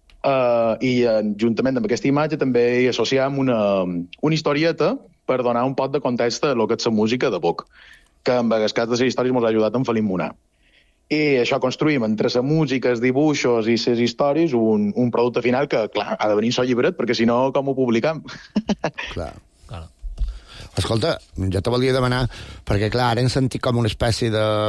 I juntament amb aquesta imatge també hi associem una historieta per donar un poc de context a lo que és la música de Voc, que en el cas de les històries ens ha ajudat en Felip Munar. I això construïm entre la música, els dibuixos i les històries un producte final que, clar, ha de venir el llibret, perquè si no, com ho publicam? Clar. Escolta, jo te volia demanar, perquè, clar, ara hem sentit com una espècie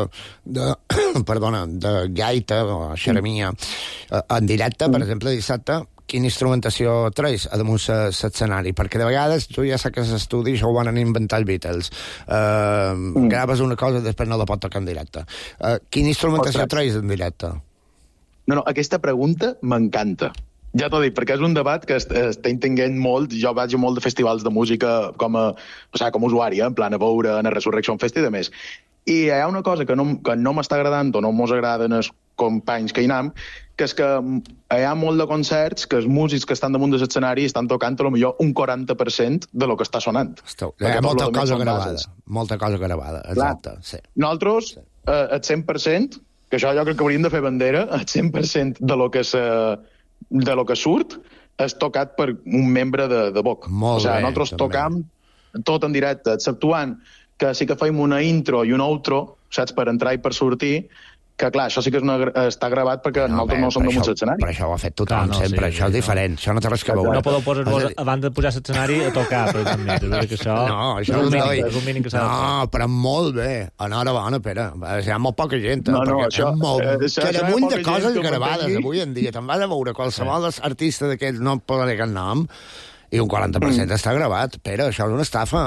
de gaita o xeremia en directe, per exemple, dissabte. Quina instrumentació treus damunt l'escenari? Perquè de vegades, tu ja saps que els estudis ho van inventar els Beatles. Graves una cosa i després no la pot tocar en directe. Quina instrumentació treus en directe? No, aquesta pregunta m'encanta. Ja t'ho dic, perquè és un debat que estem tenint molt. Jo vaig a molt de festivals de música com a usuari, en plan a veure en el Resurrection Fest i de més. I hi ha una cosa que no m'està agradant o no mos agraden els companys que hi anem, que és que hi ha molt de concerts que els músics que estan damunt de l'escenari estan tocant potser un 40% de lo que està sonant. Hi ha molta cosa gravada, exacte. Sí. Nosaltres, el 100%, que això jo crec que hauríem de fer bandera, el 100% de lo que surt és tocat per un membre de Voc. Nosaltres tocam tot en directe, exceptuant que sí que fem una intro i un outro, saps, per entrar i per sortir, que clar, això sí que està gravat perquè nosaltres no som damunt l'escenari. Però això ho ha fet tothom sempre, això és diferent, això no té res que veure. No podeu posar-vos abans de pujar a l'escenari a tocar, precisament. Això és un mínim que s'ha de fer. No, però molt bé. Enhorabona, Pere. Hi ha molt poca gent. Que damunt de coses gravades avui en dia. Te'n vas a veure qualsevol artista d'aquests, no posaré cap nom, i un 40% està gravat. Pere, això és una estafa.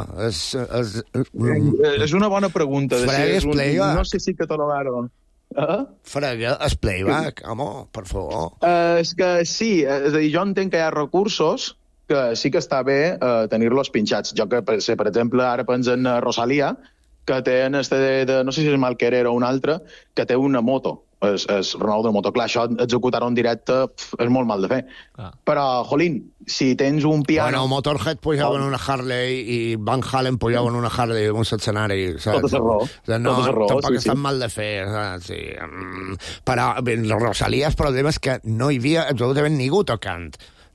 És una bona pregunta. No sé si catalogar-ho. Frega, el playback, home, per favor. És que sí, és a dir, jo entenc que hi ha recursos que sí que està bé tenir-los pinxats. Jo que, per exemple, ara penso en Rosalía, que té no sé si és Malquerera o un altre, que té una moto, és renou de moto. Clar, això executar-ho en directe és molt mal de fer. Però, jolín, si tens un piano... Bueno, Motorhead pujaven una Harley i Van Halen pujaven una Harley en un escenari. Tot és raó. No, tampoc és tan mal de fer. Sí. Però Rosalía, el problema és que no hi havia absolutament ningú tocant.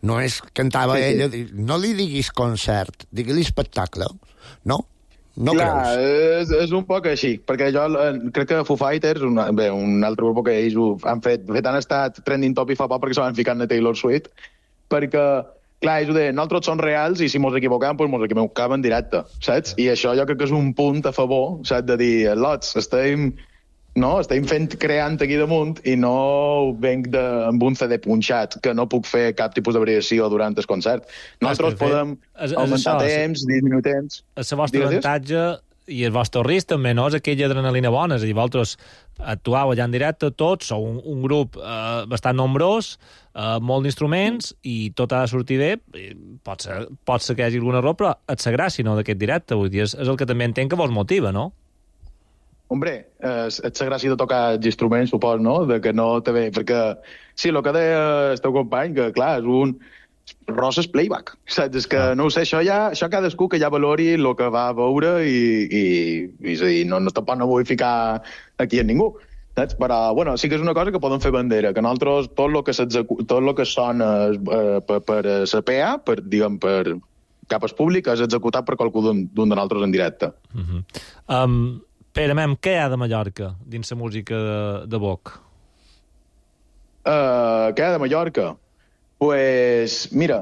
No és cantava ella, no li diguis concert, digui-li espectacle, no? No clar, creus? és un poc així, perquè jo crec que Foo Fighters, un altre grup que ells han estat trending topic fa poc perquè se van ficar en Taylor Swift, perquè, clar, ells ho deien, nosaltres som reals i si mos equivoquem, doncs mos equivoquem en directe, saps? I això jo crec que és un punt a favor, saps? De dir, lots, estem creant aquí damunt i no venc amb un CD punxat que no puc fer cap tipus de variació durant el concert. Nosaltres podem augmentar temps, disminuir temps. És el vostre avantatge i el vostre risc també, no? És aquella adrenalina bona, és a dir, vosaltres actuau allà en directe, tots, sou un grup bastant nombrós, molt d'instruments, i tot ha de sortir bé. Pot ser que hi hagi algun error, però et sa gràcia, no?, d'aquest directe. Vull dir, és el que també entenc que vos motiva, no? Hombre, és la gràcia de tocar els instruments, supos, no? De que no te ve... Perquè, sí, el que deia el teu company, que, clar, és un... Roses playback, saps? És que, no ho sé, això cadascú que ja valori el que va veure i és a dir, tampoc no vull ficar aquí en ningú, saps? Però, bueno, sí que és una cosa que poden fer bandera, que nosaltres tot el que sona per la PA, per cap al públic, és executat per qualcú d'un de nosaltres en directe. Pere, què hi ha de Mallorca dins la música de Boc? Què hi ha de Mallorca? Pues, mira,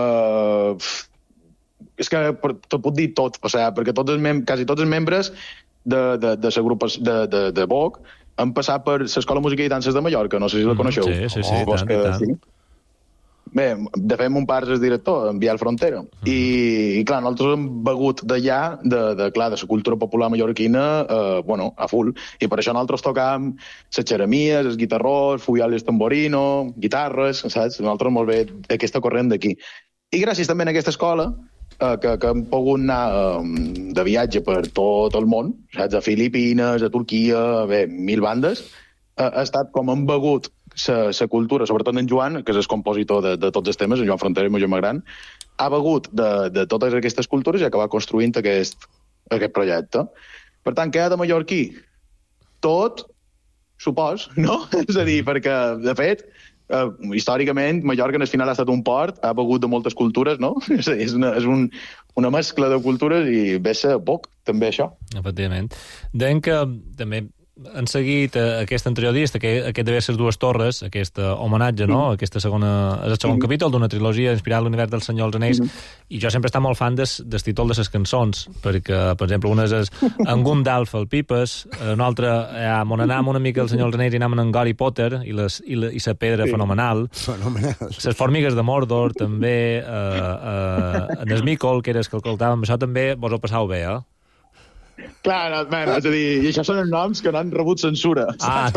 és que te puc dir tot, o sigui, perquè quasi tots els membres de la grup de Boc han passat per l'Escola de Música i Danses de Mallorca, no sé si la coneixeu. Sí, tant. Sí. Bé, de fet, mon pare és director, en Biel Frontera. I clar, nosaltres hem begut d'allà, de la cultura popular mallorquina, a full. I per això nosaltres tocàvem les xeremies, els guitarrons, fuiales tamborino, guitarres, saps? Nosaltres molt bé aquesta corrent d'aquí. I gràcies també a aquesta escola, que hem pogut anar de viatge per tot el món, saps? A Filipines, a Turquia, bé, 1000 bandes, ha estat com hem begut la cultura, sobretot en Joan, que és el compositor de tots els temes, en Joan Frontera i en Joan Gran, ha begut de totes aquestes cultures i ha acabat construint aquest projecte. Per tant, què hi ha de mallorquí? Tot, supos, no? És a dir, perquè, de fet, històricament, Mallorca en el final ha estat un port, ha begut de moltes cultures, no? És a dir, és una mescla de cultures i ve ser poc, també, això. Efectivament. Deien que també han seguit aquest anterior disc, aquest de les dues torres, aquest homenatge, no? És el segon capítol d'una trilogia inspirada en l'univers del Senyor dels Anells, i jo sempre he estat molt fan del títol de les cançons, perquè, per exemple, una és en Gundalf, el Pipes, una altra, on anàvem una mica el Senyor dels Anells i anàvem en Harry Potter, i la pedra fenomenal. Les formigues de Mordor, també, en Smícol, que era el que escoltàvem, això també vos ho passau bé, Clar, és a dir, i això són els noms que no han rebut censura.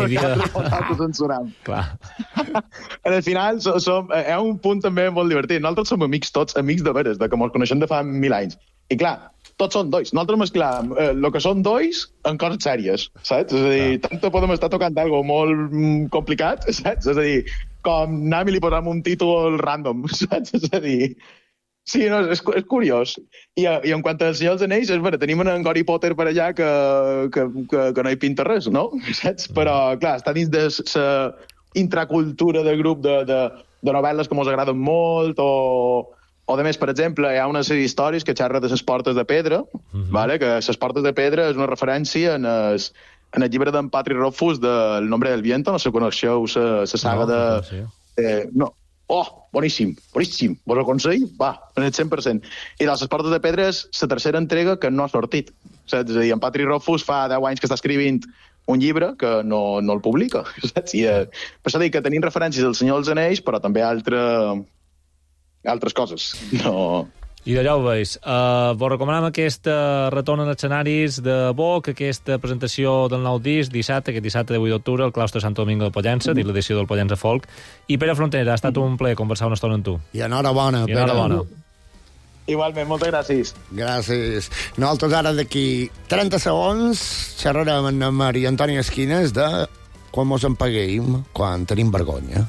Clar. Al final, hi ha un punt també molt divertit. Nosaltres som amics tots, amics de veres, que ens coneixem de fa 1000 anys. I clar, tots són dois. Nosaltres mesclàvem el que són dois en coses sèries, saps? És a dir, tant podem estar tocant algo molt complicat, saps? És a dir, com anem i li posem un títol random, saps? És a dir... Sí, no, és curiós. I en quant al Senyor dels Anells, és vera, tenim en Harry Potter per allà que no hi pinta res, no? Saps? Però, clar, està dins de la intracultura del grup de novel·les que ens agraden molt, o de més, per exemple, hi ha una sèrie d'històries que xerra de les portes de pedra, vale? Que les portes de pedra és una referència en el llibre d'en Patrick Rothfuss de El nombre del viento, no sé si coneixeu la saga de... No. Oh, boníssim. Vos ho aconsello? Va, en el 100%. I de les portes de pedra és la tercera entrega que no ha sortit. Saps? És a dir, en Patrick Rothfuss fa 10 anys que està escrivint un llibre que no el publica. Saps? I, per això dic que tenim referències del Senyor dels Anells, però també altres coses. No... I d'allò ho veus. Vos recomanem aquest retorn als escenaris de Boc, aquesta presentació del nou disc, aquest dissabte de 8 d'octubre, al claustre Santo Domingo de Pollença, dins l'edició del Pollença Folk. I Pere Frontera, ha estat un plaer conversar una estona amb tu. I enhorabona, Pere. Igualment, moltes gràcies. Gràcies. Nosaltres ara d'aquí 30 segons xerrarem amb Maria Antònia Esquines de quan mos en paguem, quan tenim vergonya.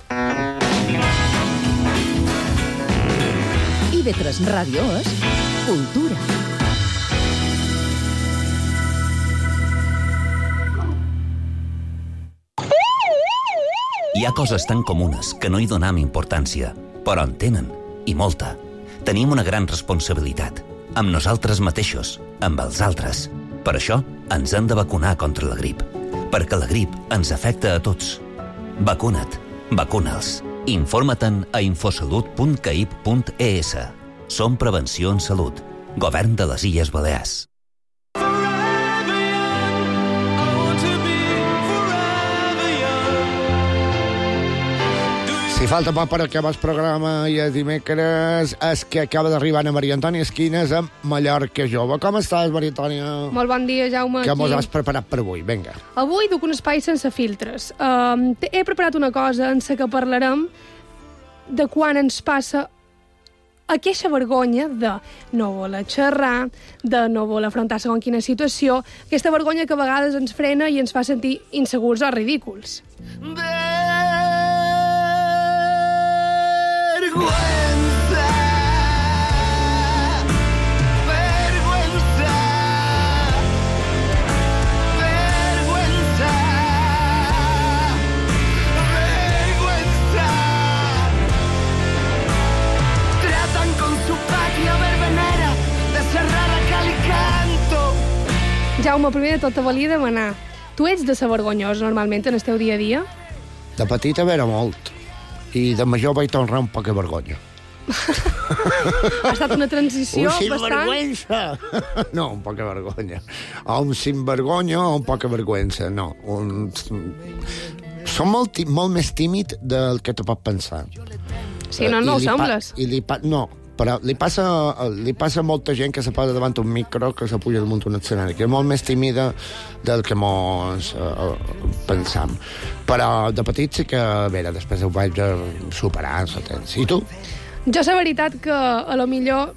IB3 Ràdio és cultura. Hi ha coses tan comunes que no hi donam importància. però en tenen, i molta. Tenim una gran responsabilitat, amb nosaltres mateixos, amb els altres. Per això ens hem de vacunar contra la grip, perquè la grip ens afecta a tots. Vacuna't, vacuna'ls. Informa-te'n a infosalut.caip.es. Som Prevenció en Salut. Govern de les Illes Balears. Si falta poc per acabar el programa i el dimecres és que acaba d'arribar a Maria Antònia Esquines amb Mallorca Jove. Com estàs, Maria Antònia? Molt bon dia, Jaume. Què mos has preparat per avui? Vinga. Avui duc un espai sense filtres. He preparat una cosa en què parlarem de quan ens passa aquesta vergonya de no voler xerrar, de no voler afrontar segons quina situació, aquesta vergonya que a vegades ens frena i ens fa sentir insegurs o ridículs. Jaume, primer de tot te volia demanar, tu ets de ser vergonyós normalment en el teu dia a dia? De petita era molt, i de major vaig tornar un poc de vergonya. Ha estat una transició un bastant... sinvergüenza! No, un poc de vergonya. O un sinvergonya o un poc de vergüenza, no. Som molt més tímid del que te pot pensar. Sí, no ho sembles. No, però li passa a molta gent que se posa davant un micro, que se puja damunt un escenari, que és molt més tímida del que mos pensam. Però de petit sí que, a veure, després ho vaig superar, I tu? Jo la veritat que a lo millor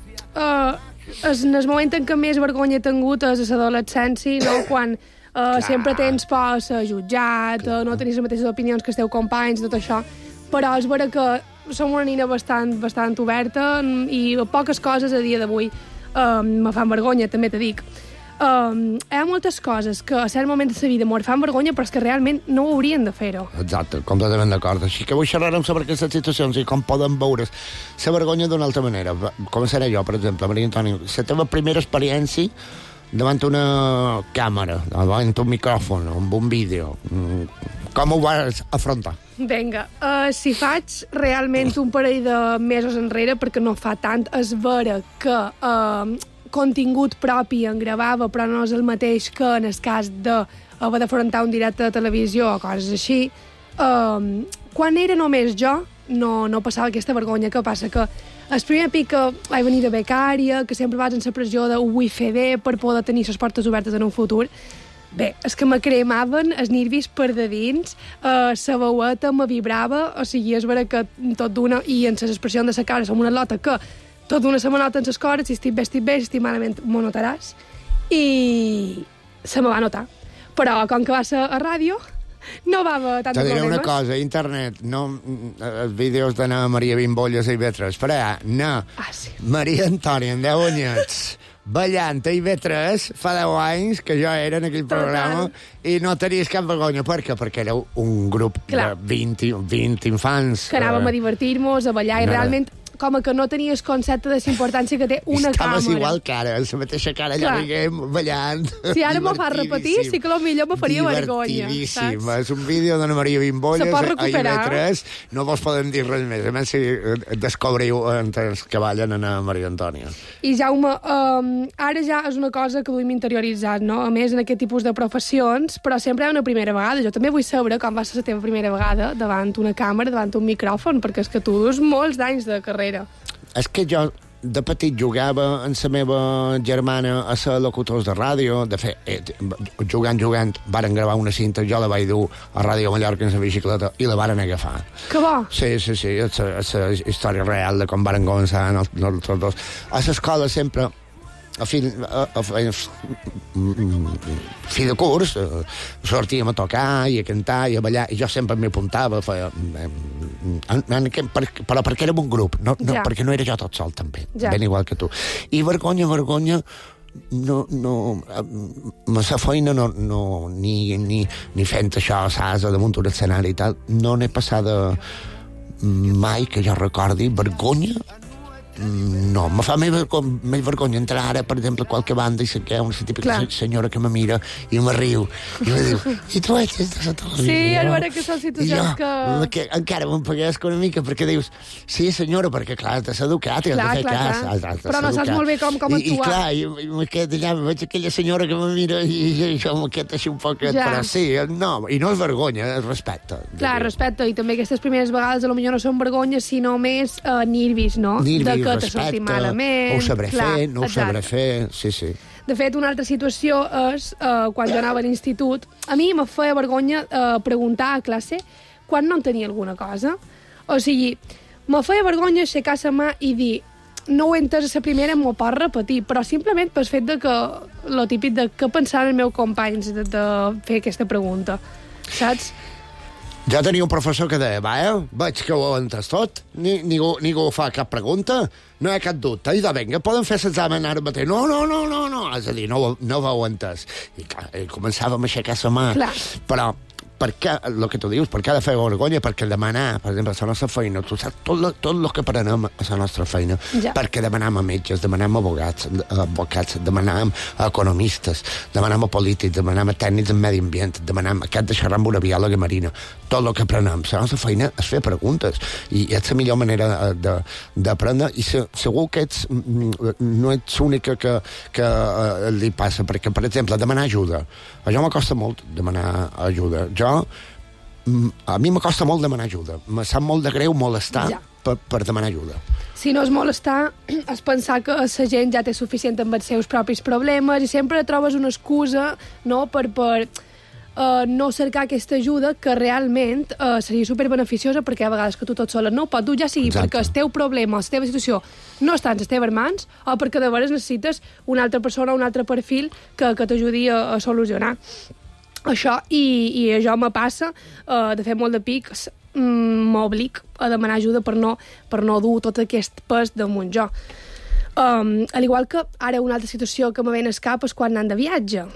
en el moment en què més vergonya he tingut és a l'adolescència, no? Quan sempre tens por a ser jutjat, no tenir les mateixes opinions que els teus companys, tot això. Però és vera que som una nina bastant oberta i poques coses a dia d'avui me fan vergonya, també te dic. Hi ha moltes coses que a cert moment de la vida fan vergonya, però és que realment no ho haurien de fer-ho. Exacte, completament d'acord. Així que avui xerrarem sobre aquestes situacions i com poden veure la vergonya d'una altra manera. Començaré jo, per exemple, Maria Antònia. La teva primera experiència davant una càmera, davant un micròfon, amb un vídeo. Com ho vas afrontar? Vinga, si faig realment un parell de mesos enrere, perquè no fa tant, és vera que contingut propi en gravava, però no és el mateix que en el cas d'haver d'afrontar un directe de televisió o coses així. Quan era només jo, no passava aquesta vergonya, que passa que el primer pic que vaig venir de becària, que sempre vas en la pressió de ho vull fer bé per poder tenir les portes obertes en un futur, bé, és que me cremaven els nervis per de dins, la veueta me vibrava, o sigui, és vera que tot d'una, i en les expressions de la cara som una lota que tot d'una se me nota en les cores, si estic bé, si estic malament, m'ho notaràs, i se me va notar. Però com que va ser a ràdio, no va haver tant de problemes. Te diré una cosa, internet, no, els vídeos d'anar Maria Bimbolles i IB3, però ja, no, Maria Antònia, en 10 anyets, ballant a IB3 fa 10 anys que jo era en aquell programa i no tenies cap vergonya. Per què? Perquè era un grup de 20 infants. Que anàvem a divertir-nos, a ballar, i realment com que no tenies concepte de la importància que té una càmera. Estaves igual que ara, la mateixa cara, allà riguem, ballant. Si ara m'ho fa repetir, sí que potser me faria vergonya. Divertidíssim. És un vídeo d'Anna Maria Bimbolles a IB3. No vos podem dir res més. A més, si descobriu entre els que ballen a Maria Antònia. I Jaume, ara ja és una cosa que duim interioritzat, no? A més, en aquest tipus de professions, però sempre hi ha una primera vegada. Jo també vull saber com va ser la teva primera vegada davant una càmera, davant un micròfon, perquè és que tu dus molts d'anys de carrera. És que jo de petit jugava amb la meva germana a ser locutors de ràdio. De fet, jugant, varen gravar una cinta, jo la vaig dur a Ràdio Mallorca en la bicicleta i la varen agafar. Que bo! Sí, és la història real de com varen començar nosaltres dos. A l'escola sempre, a fi de curs, sortíem a tocar i a cantar i a ballar, i jo sempre m'hi apuntava, però perquè érem un grup, no, perquè no era jo tot sol, també, ben igual que tu. I vergonya, la feina ni fent això, saps, damunt un escenari i tal, no n'he passada mai que jo recordi vergonya. No, me fa més vergonya entrar ara, per exemple, a qualque banda i sé que hi ha una típica senyora que me mira i me riu i me diu, i tu ets de la televisió? Sí, a veure que són situacions que encara m'empagués una mica, perquè dius, sí senyora, perquè clar, t'has educat i has de fer cas. Però no saps molt bé com actuar. I clar, me quedo allà, veig aquella senyora que me mira i jo me quedo així un poc, però sí, no, i no és vergonya, és respecte. Clar, respecte, i també aquestes primeres vegades potser no són vergonyes, sinó més nervis, no? Que te surti malament. No ho sabré fer, no ho sabré fer, sí. De fet, una altra situació és, quan jo anava a l'institut, a mi me feia vergonya preguntar a classe quan no entenia alguna cosa. O sigui, me feia vergonya aixecar la mà i dir no ho he entès a la primera, m'ho pots repetir, però simplement pel fet de que, lo típic de què pensaven els meus companys de fer aquesta pregunta, saps? Jo tenia un professor que deia, veig que ho heu entès tot, ningú fa cap pregunta, no hi ha cap dubte, i vinga, poden fer l'examen ara mateix. No, és a dir, no ho heu entès. I clar, començàvem a aixecar la mà, però per què, el que tu dius, per què ha de fer vergonya? Perquè demanar, per exemple, a la nostra feina, tu saps tot el que aprenem a la nostra feina, perquè demanam a metges, demanam a advocats, demanam a economistes, demanam a polítics, demanam a tècnics en medi ambient, demanam a aquest de xerrar amb una biòloga marina. Tot el que aprenem. La nostra feina és fer preguntes, i és la millor manera d'aprendre, i segur que no ets l'única que li passa, perquè, per exemple, demanar ajuda. A jo m'acosta molt demanar ajuda. A mi m'acosta molt demanar ajuda. Me sap molt de greu molestar per demanar ajuda. Si no és molestar, és pensar que la gent ja té suficient amb els seus propis problemes i sempre trobes una excusa, no?, per no cercar aquesta ajuda que realment seria superbeneficiosa, perquè a vegades que tu tot sola no ho pots dur, ja sigui perquè el teu problema o la teva situació no està en les teves mans o perquè de vegades necessites una altra persona, un altre perfil que t'ajudi a solucionar això, i això me passa de fer molt de pics, m'oblic a demanar ajuda per no dur tot aquest pes damunt jo. Al igual que ara una altra situació que me ve al cap és quan anant de viatge.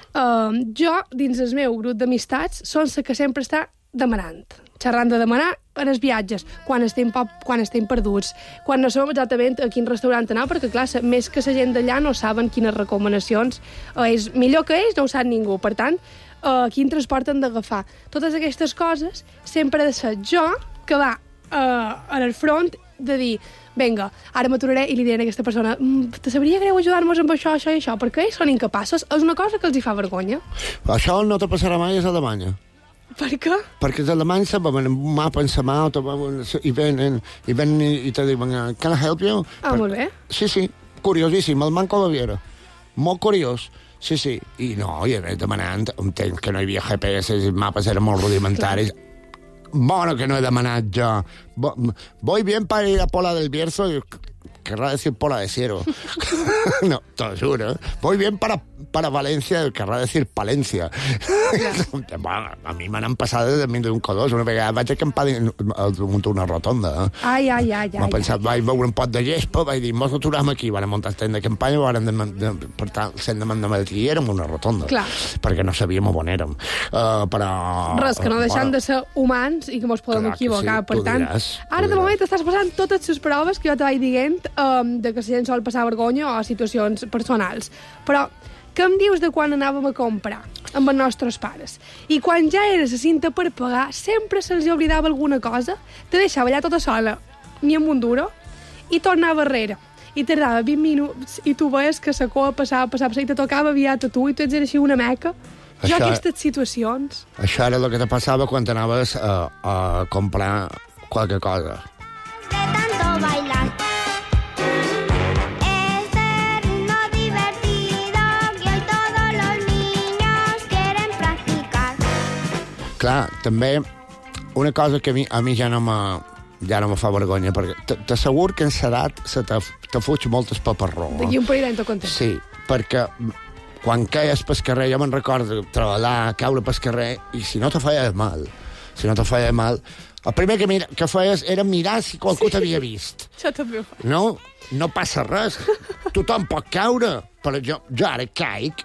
Jo, dins el meu grup d'amistats, són la que sempre està demanant, xerrant de demanar en els viatges, quan estem perduts, quan no sabem exactament a quin restaurant anar, perquè clar, més que la gent d'allà no saben quines recomanacions és millor que ells, no ho sap ningú, per tant, quin transport han d'agafar. Totes aquestes coses sempre he de ser jo que va en el front de dir, vinga, ara m'aturaré i li diré a aquesta persona, te sabria greu ajudar-nos amb això i això, perquè ells són incapaços, és una cosa que els hi fa vergonya. Això no te passarà mai a Alemanya. Per què? Perquè els alemanys se veuen un mapa en la mà i venen i te diuen, can I help you? Molt bé. Sí, curiosíssim, el Manco Baviera. Molt curiós. Sí, i no, i demanant, un temps que no hi havia GPS, els mapes eren molt rudimentaris. Bueno, que no he demanat jo. Voy bien para ir a Pola del Bierzo, querrá decir Pola de Siero. No, te lo juro. Voy bien para Valencia, querrá decir Palencia. Bueno, a mi m'han passat de un codós. Una vegada vaig acampar muntar una rotonda. Ai. M'ha pensat, vaig veure un pot de gespa, vaig dir, mos aturam aquí, van muntar el temps de campanya, per tant, sent de Madrid, i érem una rotonda. Clar. Perquè no sabíem on érem. Però... Res, que no deixem de ser humans i que mos podem equivocar. Per tant, ara de moment estàs passant totes les proves que jo te vaig dient de que la gent sol passar vergonya o situacions personals. Però què em dius de quan anàvem a comprar amb els nostres pares? I quan ja era la cinta per pagar, sempre se'ls oblidava alguna cosa, te deixava allà tota sola, ni amb un duro, i tornava darrere. I tardava 20 minuts, i tu veies que la cua passava, i te tocava aviat a tu, i tu ets així una meca. Jo aquestes situacions... Això era el que te passava quan anaves a comprar qualque cosa. De tanto bailar. Clar, també una cosa que a mi ja no me fa vergonya, perquè t'assegur que en l'edat te fuig moltes paperró. D'aquí un parell d'any t'ho conté. Sí, perquè quan queies pel carrer, jo me'n recordo treballar, caure pel carrer, i si no te feia mal, el primer que feies era mirar si qualcú t'havia vist. Jo també ho faig. No passa res, tothom pot caure, però jo ara caic,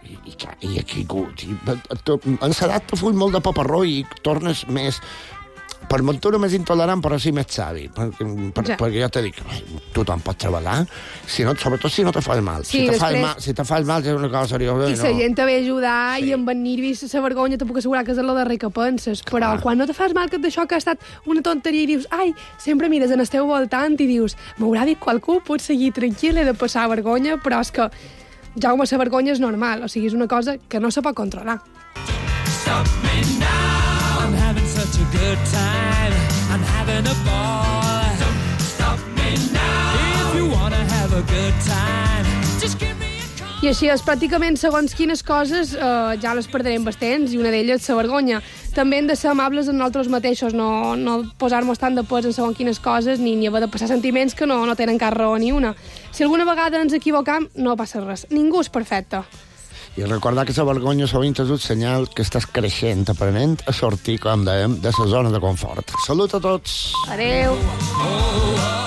i aquí en l'edat te full molt de paperró i tornes més per ventura més intolerant, però sí més savi. Perquè jo te dic, tothom pot treballar, sobretot si no te fas mal. Sí, Si te fas mal és una cosa seriosa. I la gent te ve a ajudar i amb el nervis, la vergonya, te puc assegurar que és el darrer que penses. Però quan no te fas mal, que d'això que ha estat una tonteria i dius, ai, sempre mires en el teu voltant i dius, m'haurà dit qualcú, puc seguir tranquil, he de passar vergonya, però és que, Jaume, la vergonya és normal, o sigui, és una cosa que no se pot controlar. Stop me now, I'm having such a good time, I'm having a ball. Don't stop me now, if you wanna have a good time, just give me a call. I així és, pràcticament segons quines coses ja les perdrem bastants, i una d'elles la vergonya. També hem de ser amables amb nosaltres mateixos, no posar-nos tant de pes en segons quines coses, ni haver de passar sentiments que no tenen cap raó ni una. Si alguna vegada ens equivocam, no passa res. Ningú és perfecte. I recordar que la vergonya sovint és un senyal que estàs creixent, aprenent a sortir, com dèiem, de la zona de confort. Salut a tots! Adéu!